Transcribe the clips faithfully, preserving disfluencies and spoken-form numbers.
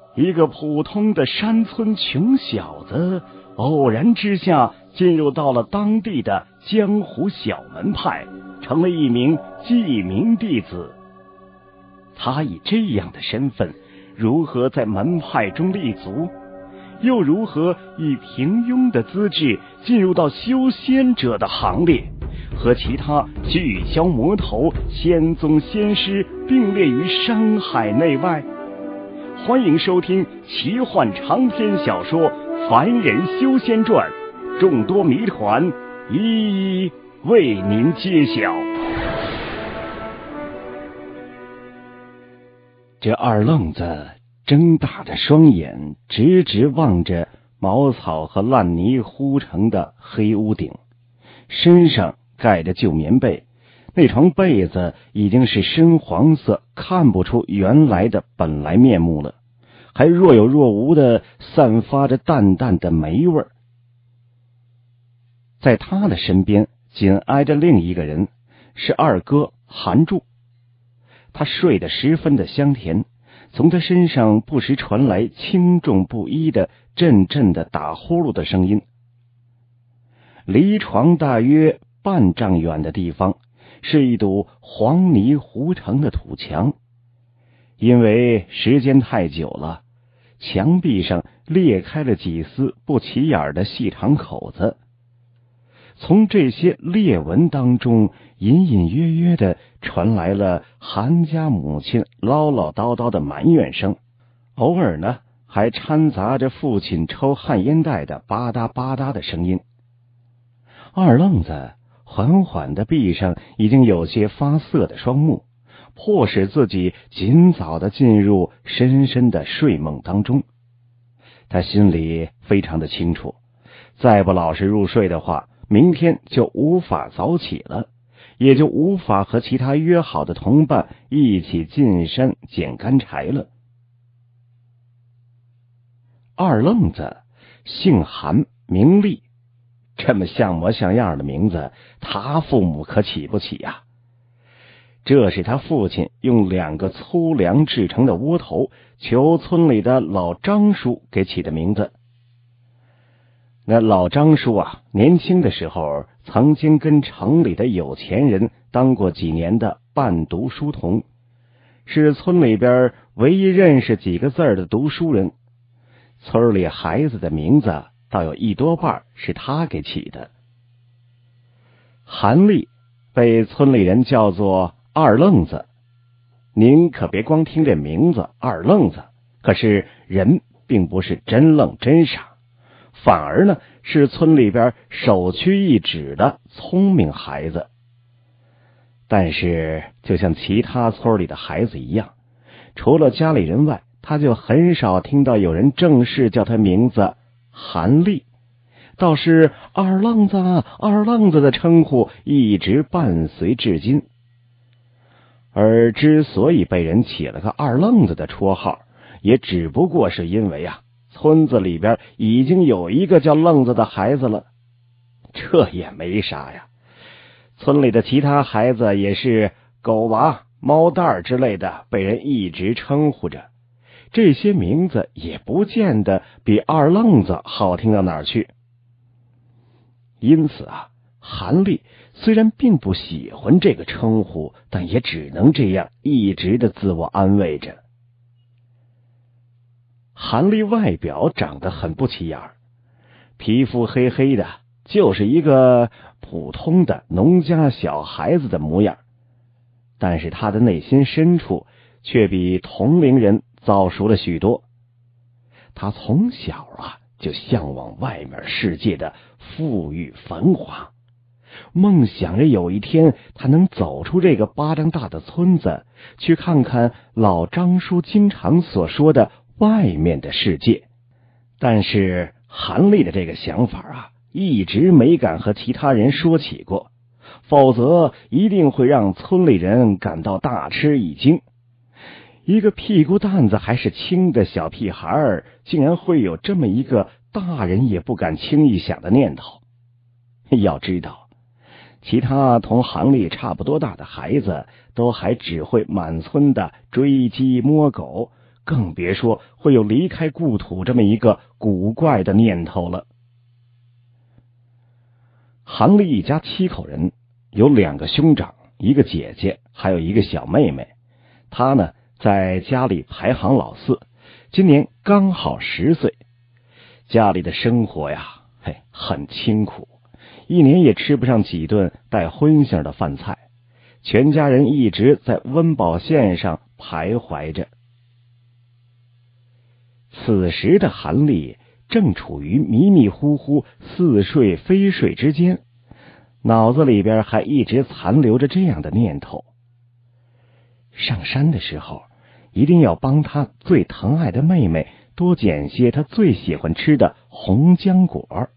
一个普通的山村穷小子，偶然之下进入到了当地的江湖小门派，成了一名记名弟子。他以这样的身份，如何在门派中立足？又如何以平庸的资质进入到修仙者的行列，和其他巨枭魔头、仙宗仙师并列于山海内外？欢迎收听奇幻长篇小说《凡人修仙传》，众多谜团一一为您揭晓。这二愣子睁大着双眼，直直望着茅草和烂泥糊成的黑屋顶，身上盖着旧棉被，那床被子已经是深黄色，看不出原来的本来面目了，还若有若无的散发着淡淡的霉味儿。在他的身边紧挨着另一个人，是二哥韩柱。他睡得十分的香甜，从他身上不时传来轻重不一的阵阵的打呼噜的声音。离床大约半丈远的地方是一堵黄泥糊成的土墙，因为时间太久了，墙壁上裂开了几丝不起眼的细长口子。从这些裂纹当中隐隐约约的传来了韩家母亲唠唠叨叨的埋怨声，偶尔呢还掺杂着父亲抽旱烟袋的吧嗒吧嗒的声音。二愣子缓缓地闭上已经有些发涩的双目，迫使自己尽早地进入深深的睡梦当中。他心里非常的清楚，再不老实入睡的话，明天就无法早起了，也就无法和其他约好的同伴一起进山捡干柴了。二愣子姓韩名立，这么像模像样的名字，他父母可起不起呀？这是他父亲用两个粗粮制成的窝头求村里的老张叔给起的名字。那老张叔啊，年轻的时候曾经跟城里的有钱人当过几年的伴读书童，是村里边唯一认识几个字儿的读书人。村里孩子的名字倒有一多半是他给起的。韩立被村里人叫做二愣子，您可别光听这名字二愣子，可是人并不是真愣真傻，反而呢是村里边首屈一指的聪明孩子。但是就像其他村里的孩子一样，除了家里人外，他就很少听到有人正式叫他名字韩立，倒是二愣子二愣子的称呼一直伴随至今。而之所以被人起了个二愣子的绰号，也只不过是因为啊村子里边已经有一个叫愣子的孩子了。这也没啥呀，村里的其他孩子也是狗娃、猫蛋儿之类的被人一直称呼着，这些名字也不见得比二愣子好听到哪儿去。因此啊，韩立虽然并不喜欢这个称呼，但也只能这样一直的自我安慰着。韩立外表长得很不起眼，皮肤黑黑的，就是一个普通的农家小孩子的模样，但是他的内心深处却比同龄人早熟了许多。他从小啊就向往外面世界的富裕繁华，梦想着有一天他能走出这个巴掌大的村子，去看看老张叔经常所说的外面的世界。但是韩立的这个想法啊，一直没敢和其他人说起过，否则一定会让村里人感到大吃一惊。一个屁股蛋子还是轻的小屁孩，竟然会有这么一个大人也不敢轻易想的念头。要知道，其他同韩立差不多大的孩子都还只会满村的追鸡摸狗， 更别说会有离开故土这么一个古怪的念头了。韩立一家七口人，有两个兄长，一个姐姐，还有一个小妹妹。他呢，在家里排行老四，今年刚好十岁。家里的生活呀，嘿，很清苦，一年也吃不上几顿带荤腥的饭菜，全家人一直在温饱线上徘徊着。此时的韩立正处于迷迷糊糊似睡非睡之间，脑子里边还一直残留着这样的念头：上山的时候一定要帮他最疼爱的妹妹多捡些他最喜欢吃的红浆果。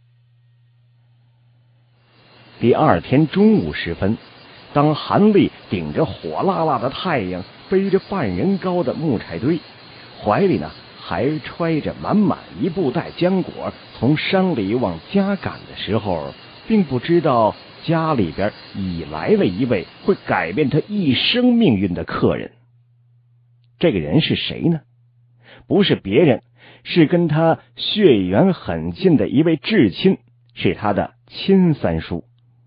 第二天中午时分，当韩立顶着火辣辣的太阳，背着半人高的木柴堆，怀里呢还揣着满满一布袋浆果，从山里往家赶的时候，并不知道家里边已来了一位会改变他一生命运的客人。这个人是谁呢？不是别人，是跟他血缘很近的一位至亲，是他的亲三叔。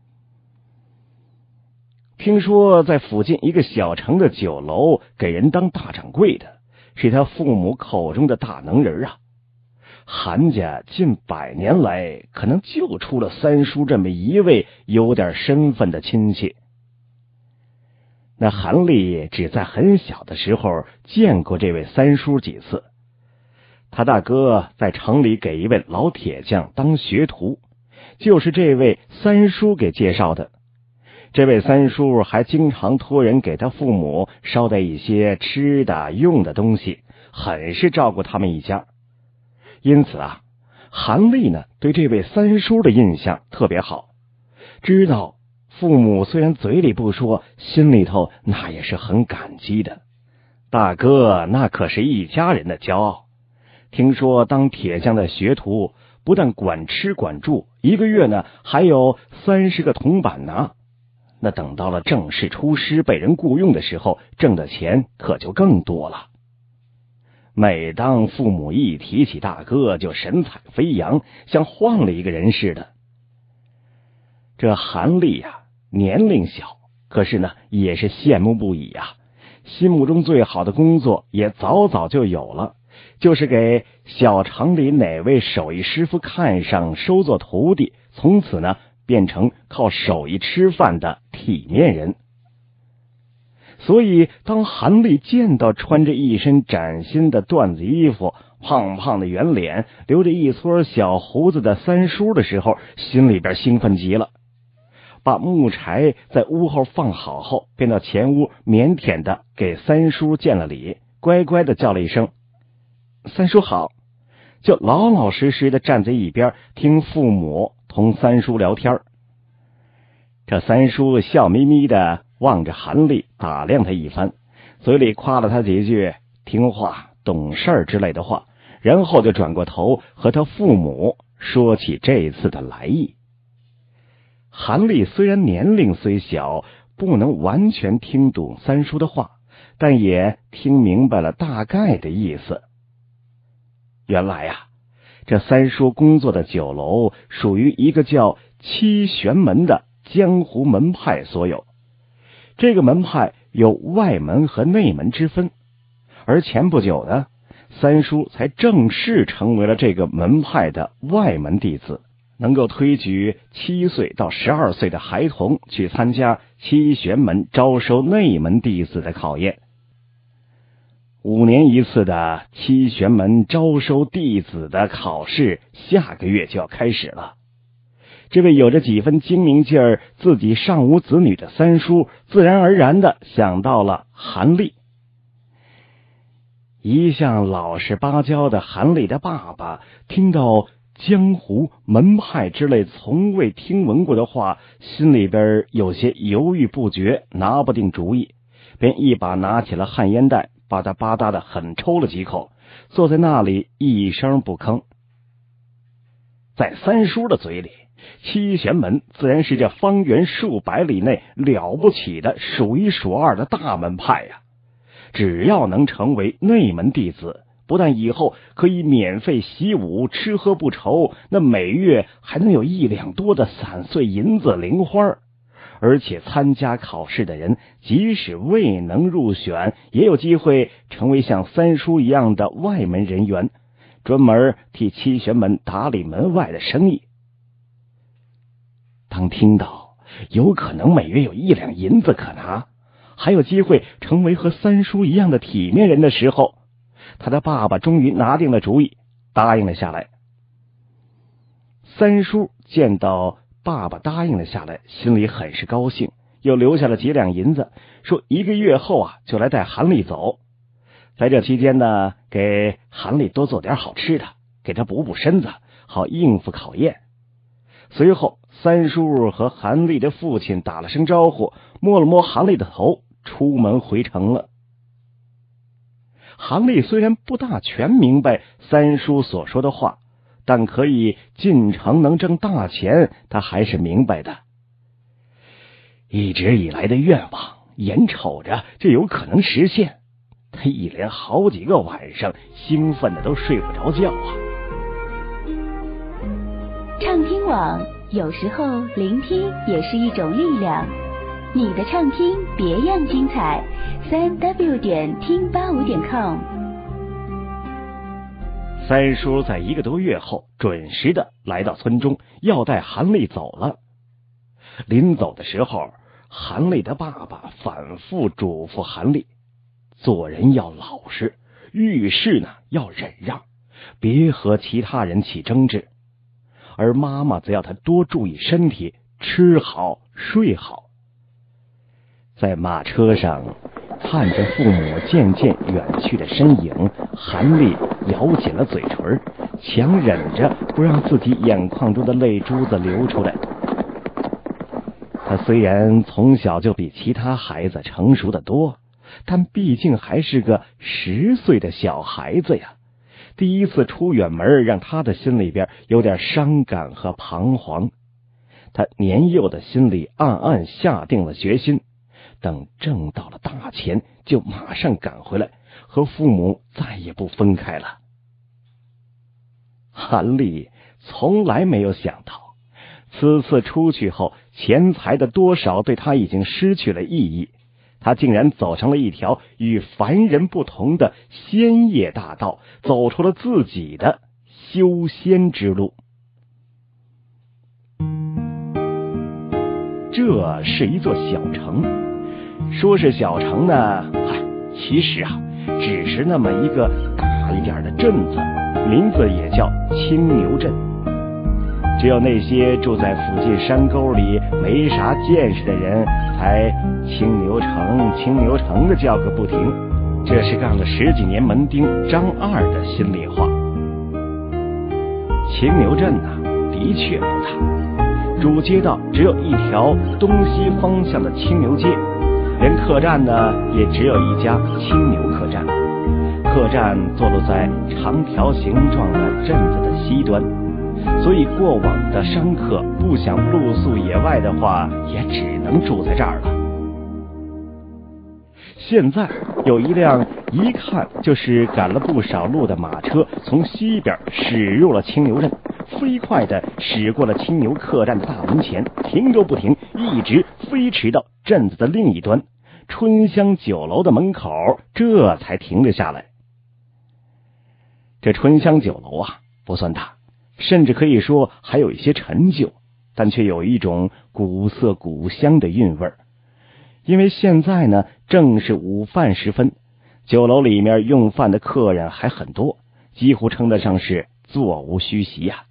听说在附近一个小城的酒楼给人当大掌柜的，是他父母口中的大能人啊。韩家近百年来可能就出了三叔这么一位有点身份的亲戚。那韩立只在很小的时候见过这位三叔几次，他大哥在城里给一位老铁匠当学徒，就是这位三叔给介绍的。这位三叔还经常托人给他父母捎带一些吃的用的东西，很是照顾他们一家。因此啊，韩立呢对这位三叔的印象特别好，知道父母虽然嘴里不说，心里头那也是很感激的。大哥那可是一家人的骄傲。听说当铁匠的学徒，不但管吃管住，一个月呢还有三十个铜板拿。那等到了正式出师被人雇佣的时候，挣的钱可就更多了。每当父母一提起大哥，就神采飞扬，像换了一个人似的。这韩立呀，年龄小，可是呢也是羡慕不已啊。心目中最好的工作也早早就有了，就是给小城里哪位手艺师傅看上，收做徒弟，从此呢变成靠手艺吃饭的体面人。所以当韩立见到穿着一身崭新的缎子衣服，胖胖的圆脸，留着一撮小胡子的三叔的时候，心里边兴奋极了。把木柴在屋后放好后，便到前屋腼腆的给三叔见了礼，乖乖的叫了一声三叔好，就老老实实的站在一边听父母同三叔聊天。这三叔笑眯眯的望着韩立，打量他一番，嘴里夸了他几句听话懂事之类的话，然后就转过头和他父母说起这次的来意。韩立虽然年龄虽小，不能完全听懂三叔的话，但也听明白了大概的意思。原来啊，这三叔工作的酒楼属于一个叫七玄门的江湖门派所有。这个门派有外门和内门之分，而前不久呢，三叔才正式成为了这个门派的外门弟子，能够推举七岁到十二岁的孩童去参加七玄门招收内门弟子的考验。五年一次的七玄门招收弟子的考试下个月就要开始了。这位有着几分精明劲儿，自己尚无子女的三叔，自然而然的想到了韩立。一向老实巴交的韩立的爸爸，听到江湖门派之类从未听闻过的话，心里边有些犹豫不决，拿不定主意，便一把拿起了旱烟袋，吧嗒吧嗒的狠抽了几口，坐在那里一声不吭。在三叔的嘴里，七玄门自然是这方圆数百里内了不起的数一数二的大门派呀。 只要能成为内门弟子，不但以后可以免费习武，吃喝不愁，那每月还能有一两多的散碎银子零花。而且参加考试的人，即使未能入选，也有机会成为像三叔一样的外门人员，专门替七玄门打理门外的生意。当听到有可能每月有一两银子可拿，还有机会成为和三叔一样的体面人的时候，他的爸爸终于拿定了主意，答应了下来。三叔见到爸爸答应了下来，心里很是高兴，又留下了几两银子，说一个月后啊就来带韩丽走。在这期间呢，给韩丽多做点好吃的，给他补补身子，好应付考验。随后三叔和韩丽的父亲打了声招呼，摸了摸韩丽的头，出门回城了。韩丽虽然不大全明白三叔所说的话，但可以进城能挣大钱，他还是明白的。一直以来的愿望，眼瞅着就有可能实现，他一连好几个晚上兴奋的都睡不着觉啊。 畅听网，有时候聆听也是一种力量。你的畅听别样精彩，三 w 点听八五点 com。 三叔在一个多月后准时的来到村中，要带韩丽走了。临走的时候，韩丽的爸爸反复嘱咐韩丽，做人要老实，遇事呢要忍让，别和其他人起争执。而妈妈则要她多注意身体，吃好睡好。在马车上看着父母渐渐远去的身影，韩丽咬紧了嘴唇，强忍着不让自己眼眶中的泪珠子流出来。他虽然从小就比其他孩子成熟得多，但毕竟还是个十岁的小孩子呀。第一次出远门，让他的心里边有点伤感和彷徨。他年幼的心里暗暗下定了决心，等挣到了大钱，就马上赶回来，和父母再也不分开了。韩丽从来没有想到，此次出去后，钱财的多少对他已经失去了意义，他竟然走上了一条与凡人不同的仙业大道，走出了自己的修仙之路。这是一座小城，说是小城呢，嗨，其实啊，只是那么一个大一点的镇子，名字也叫青牛镇。只有那些住在附近山沟里没啥见识的人，才青牛城青牛城的叫个不停。这是干了十几年门丁张二的心里话。青牛镇呢，的确不大，主街道只有一条东西方向的青牛街，连客栈呢也只有一家青牛客栈。客栈坐落在长条形状的镇子的西端，所以过往的商客不想露宿野外的话，也只能住在这儿了。现在有一辆一看就是赶了不少路的马车从西边驶入了青牛镇，飞快地驶过了青牛客栈的大门前，停都不停，一直飞驰到镇子的另一端春香酒楼的门口，这才停了下来。这春香酒楼啊，不算大，甚至可以说还有一些陈旧，但却有一种古色古香的韵味。因为现在呢正是午饭时分，酒楼里面用饭的客人还很多，几乎称得上是座无虚席呀、啊。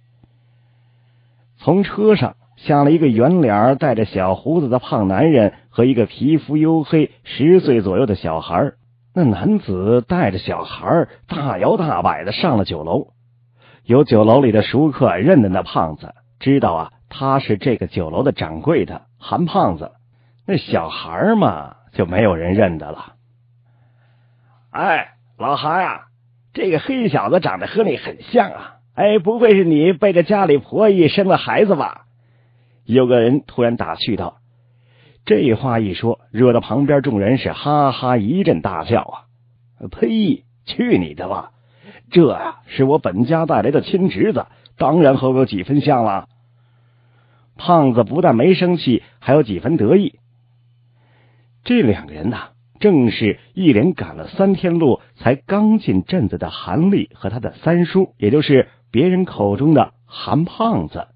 从车上下了一个圆脸带着小胡子的胖男人和一个皮肤黝黑十岁左右的小孩。那男子带着小孩大摇大摆的上了酒楼，有酒楼里的熟客认得那胖子，知道啊他是这个酒楼的掌柜的韩胖子。那小孩嘛就没有人认得了。哎，老韩啊，这个黑小子长得和你很像啊，哎，不会是你背着家里婆姨生了孩子吧？有个人突然打趣道。 这话一说，惹得旁边众人是哈哈一阵大笑啊！呸！去你的吧！这啊是我本家带来的亲侄子，当然和我有几分像了。胖子不但没生气，还有几分得意。这两个人呐、啊，正是一连赶了三天路才刚进镇子的韩立和他的三叔，也就是别人口中的韩胖子。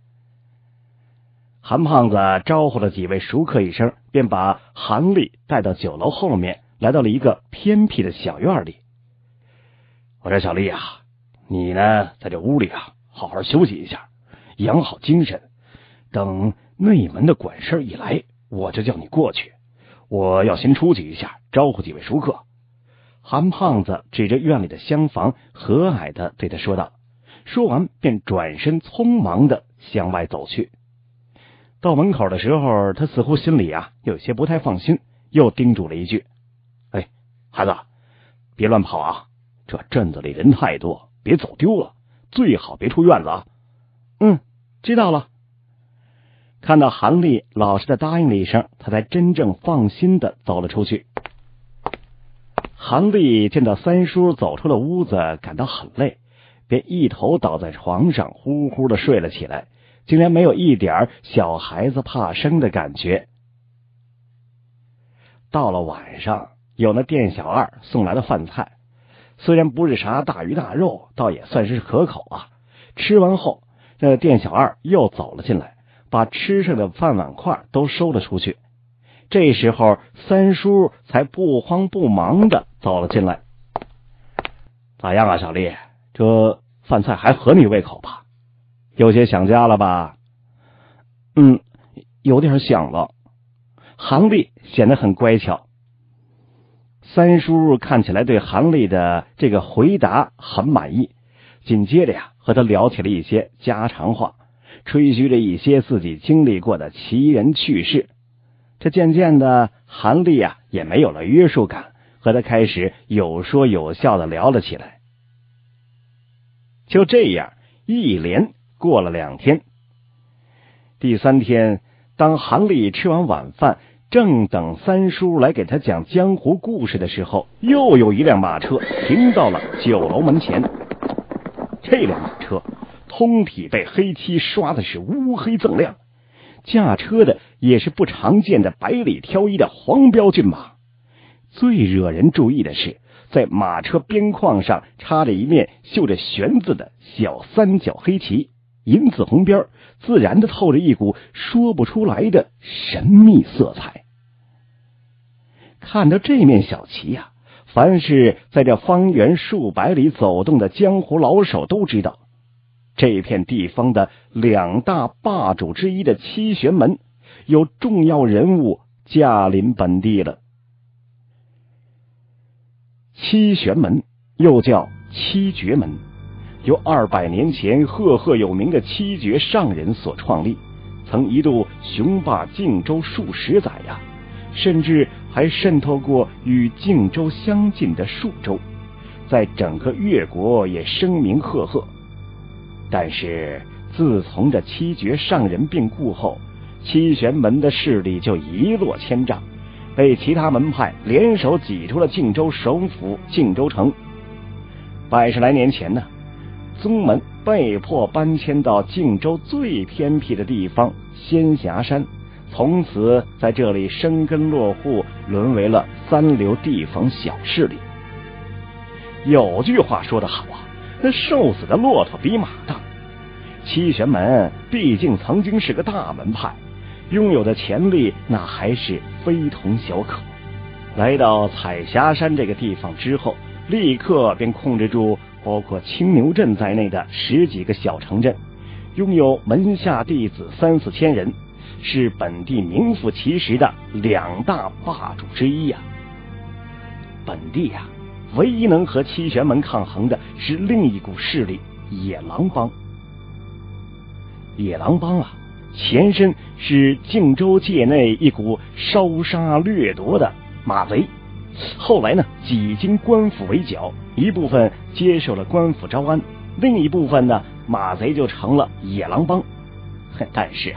韩胖子招呼了几位熟客一声，便把韩立带到酒楼后面，来到了一个偏僻的小院里。我说小丽啊，你呢在这屋里啊好好休息一下，养好精神，等内门的管事一来，我就叫你过去。我要先出去一下，招呼几位熟客。韩胖子指着院里的厢房，和蔼地对他说道，说完便转身匆忙地向外走去。到门口的时候，他似乎心里啊有些不太放心，又叮嘱了一句，哎，孩子，别乱跑啊，这镇子里人太多，别走丢了，最好别出院子啊。嗯，知道了。看到韩立老实的答应了一声，他才真正放心的走了出去。韩立见到三叔走出了屋子，感到很累，便一头倒在床上，呼呼的睡了起来，竟然没有一点小孩子怕生的感觉。到了晚上，有那店小二送来的饭菜，虽然不是啥大鱼大肉，倒也算是可口啊。吃完后，那店小二又走了进来，把吃剩的饭碗筷都收了出去。这时候三叔才不慌不忙的走了进来。咋样啊小丽，这饭菜还合你胃口吧？有些想家了吧？嗯，有点想了。韩立显得很乖巧。三叔看起来对韩立的这个回答很满意，紧接着呀和他聊起了一些家常话，吹嘘着一些自己经历过的奇人趣事。这渐渐的，韩立啊也没有了约束感，和他开始有说有笑的聊了起来。就这样一连过了两天。第三天，当韩立吃完晚饭，正等三叔来给他讲江湖故事的时候，又有一辆马车停到了酒楼门前。这辆马车通体被黑漆刷的是乌黑锃亮，驾车的也是不常见的百里挑一的黄标骏马。最惹人注意的是，在马车边框上插着一面绣着玄字的小三角黑旗，银紫红边，自然的透着一股说不出来的神秘色彩。看到这面小旗啊，凡是在这方圆数百里走动的江湖老手都知道，这片地方的两大霸主之一的七玄门有重要人物驾临本地了。七玄门又叫七绝门，由二百年前赫赫有名的七绝上人所创立，曾一度雄霸靖州数十载呀，甚至还渗透过与靖州相近的数州，在整个越国也声名赫赫。但是自从这七绝上人病故后，七玄门的势力就一落千丈，被其他门派联手挤出了靖州首府靖州城。百十来年前呢，宗门被迫搬迁到靖州最偏僻的地方仙霞山，从此在这里生根落户，沦为了三流地方小势力。有句话说得好啊，那瘦死的骆驼比马大。七玄门毕竟曾经是个大门派，拥有的潜力那还是非同小可。来到彩霞山这个地方之后，立刻便控制住包括青牛镇在内的十几个小城镇，拥有门下弟子三四千人，是本地名副其实的两大霸主之一呀、啊。本地呀、啊，唯一能和七玄门抗衡的是另一股势力——野狼帮。野狼帮啊，前身是靖州界内一股烧杀掠夺的马贼，后来呢，几经官府围剿，一部分接受了官府招安，另一部分呢，马贼就成了野狼帮。但是啊，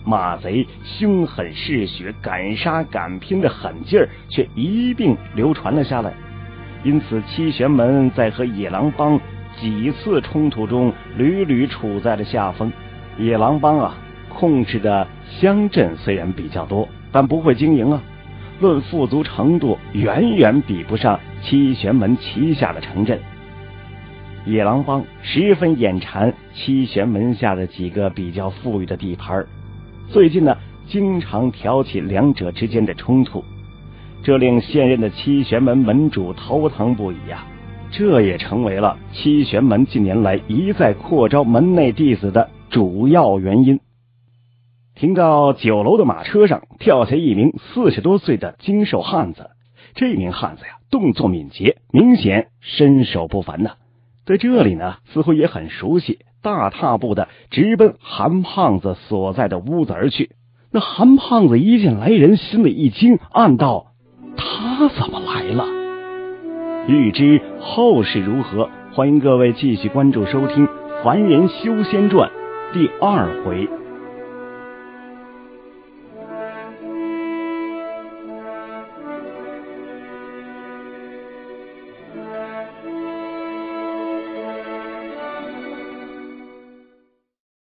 马贼凶狠嗜血、敢杀敢拼的狠劲儿却一并流传了下来。因此七玄门在和野狼帮几次冲突中屡屡处在了下风。野狼帮啊，控制的乡镇虽然比较多，但不会经营啊，论富足程度远远比不上七玄门旗下的城镇。野狼帮十分眼馋七玄门下的几个比较富裕的地盘，最近呢经常挑起两者之间的冲突，这令现任的七玄门门主头疼不已呀、啊。这也成为了七玄门近年来一再扩招门内弟子的主要原因。听到酒楼的马车上跳下一名四十多岁的精瘦汉子，这名汉子呀动作敏捷，明显身手不凡呐、啊。对这里呢似乎也很熟悉，大踏步的直奔韩胖子所在的屋子而去。那韩胖子一见来人，心里一惊，暗道：他怎么来了？欲知后事如何，欢迎各位继续关注收听《凡人修仙传》第二回。